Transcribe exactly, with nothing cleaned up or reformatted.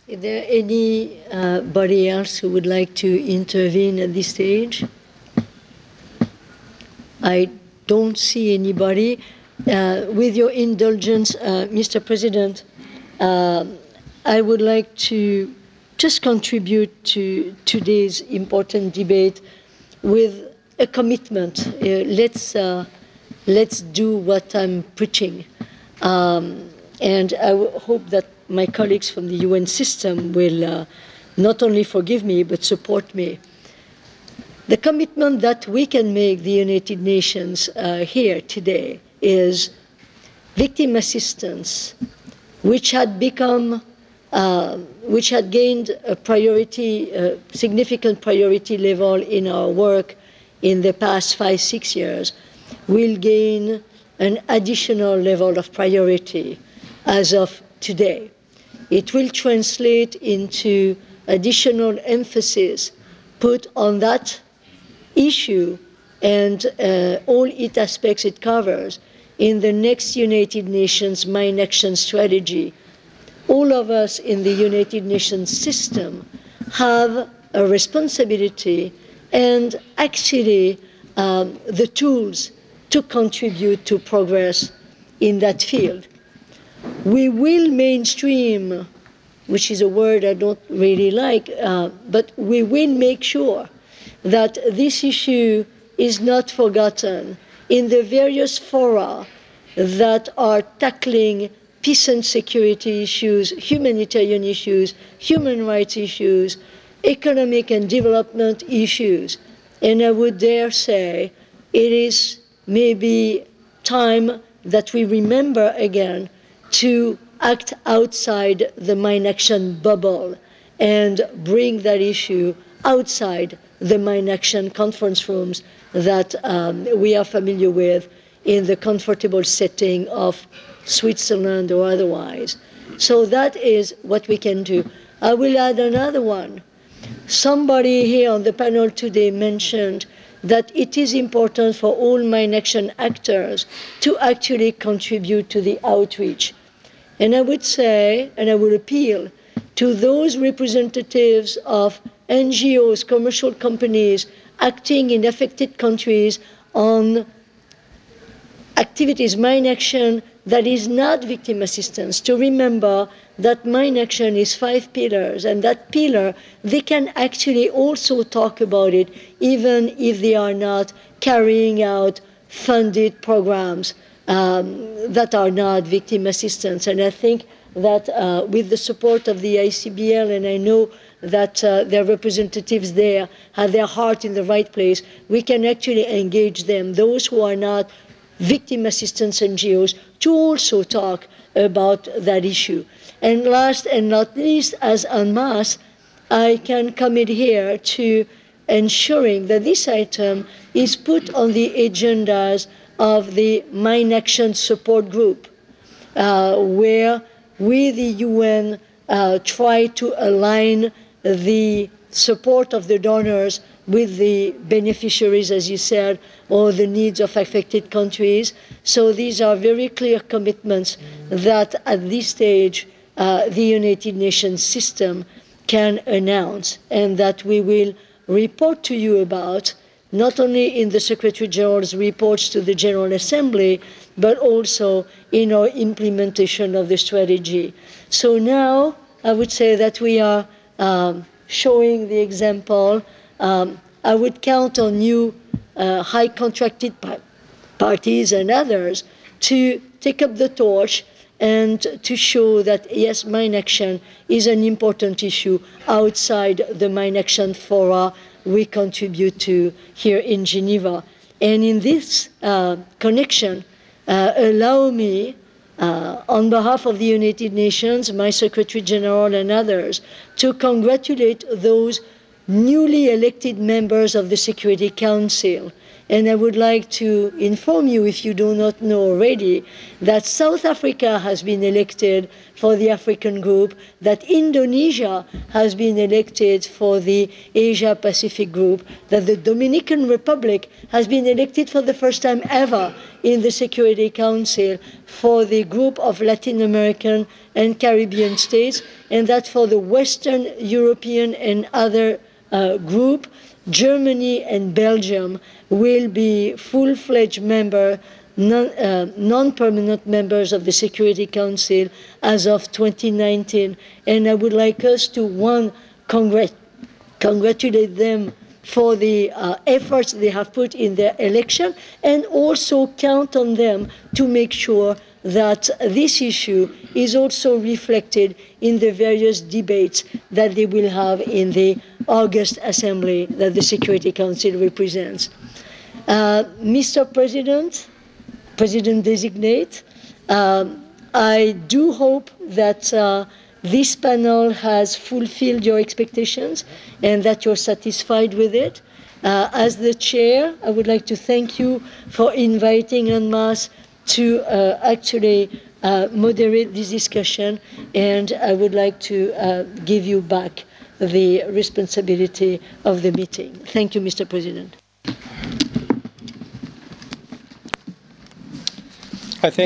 Is there anybody else who would like to intervene at this stage? I don't see anybody. Uh, with your indulgence, uh, Mister President, uh, I would like to just contribute to today's important debate with a commitment. Uh, let's, uh, let's do what I'm preaching. Um, and I hope that my colleagues from the U N system will uh, not only forgive me, but support me. The commitment that we can make the United Nations uh, here today is victim assistance, which had become, uh, which had gained a priority, uh, significant priority level in our work in the past five, six years, will gain an additional level of priority as of today. It will translate into additional emphasis put on that issue and uh, all its aspects it covers in the next United Nations Mine Action Strategy. All of us in the United Nations system have a responsibility and actually um, the tools to contribute to progress in that field. We will mainstream, which is a word I don't really like, uh, but we will make sure that this issue is not forgotten in the various fora that are tackling peace and security issues, humanitarian issues, human rights issues, economic and development issues. And I would dare say it is maybe time that we remember again to act outside the mine action bubble and bring that issue outside the mine action conference rooms that um, we are familiar with in the comfortable setting of Switzerland or otherwise. So that is what we can do. I will add another one. Somebody here on the panel today mentioned that it is important for all mine action actors to actually contribute to the outreach. And I would say, and I would appeal to those representatives of N G Os, commercial companies acting in affected countries on activities, mine action that is not victim assistance, to remember that mine action is five pillars, and that pillar, they can actually also talk about it even if they are not carrying out funded programs um, that are not victim assistance. And I think that uh, with the support of the I C B L, and I know that uh, their representatives there have their heart in the right place, we can actually engage them, those who are not victim assistance N G Os, to also talk about that issue. And last and not least, as en masse, I can commit here to ensuring that this item is put on the agendas of the Mine Action Support Group, uh, where we, the U N, uh, try to align the support of the donors with the beneficiaries, as you said, or the needs of affected countries. So these are very clear commitments that at this stage uh, the United Nations system can announce and that we will report to you about, not only in the Secretary General's reports to the General Assembly, but also in our implementation of the strategy. So now I would say that we are um, showing the example. Um, I would count on you, uh, high contracted par parties and others, to take up the torch and to show that, yes, mine action is an important issue outside the mine action fora we contribute to here in Geneva. And in this uh, connection, uh, allow me, uh, on behalf of the United Nations, my Secretary General and others, to congratulate those newly elected members of the Security Council And I would like to inform you, if you do not know already, that South Africa has been elected for the African group, that Indonesia has been elected for the Asia-Pacific group, that the Dominican Republic has been elected for the first time ever in the Security Council for the group of Latin American and Caribbean states, and that for the Western European and other uh, group, Germany and Belgium will be full-fledged member, non, uh, non-permanent members of the Security Council as of twenty nineteen. And I would like us to, one, congrat congratulate them for the uh, efforts they have put in their election, and also count on them to make sure that this issue is also reflected in the various debates that they will have in the August Assembly that the Security Council represents. Uh, Mister President, President-designate, um, I do hope that uh, this panel has fulfilled your expectations and that you're satisfied with it. Uh, as the chair, I would like to thank you for inviting en masse to uh, actually uh, moderate this discussion, and I would like to uh, give you back the responsibility of the meeting. Thank you, Mister President.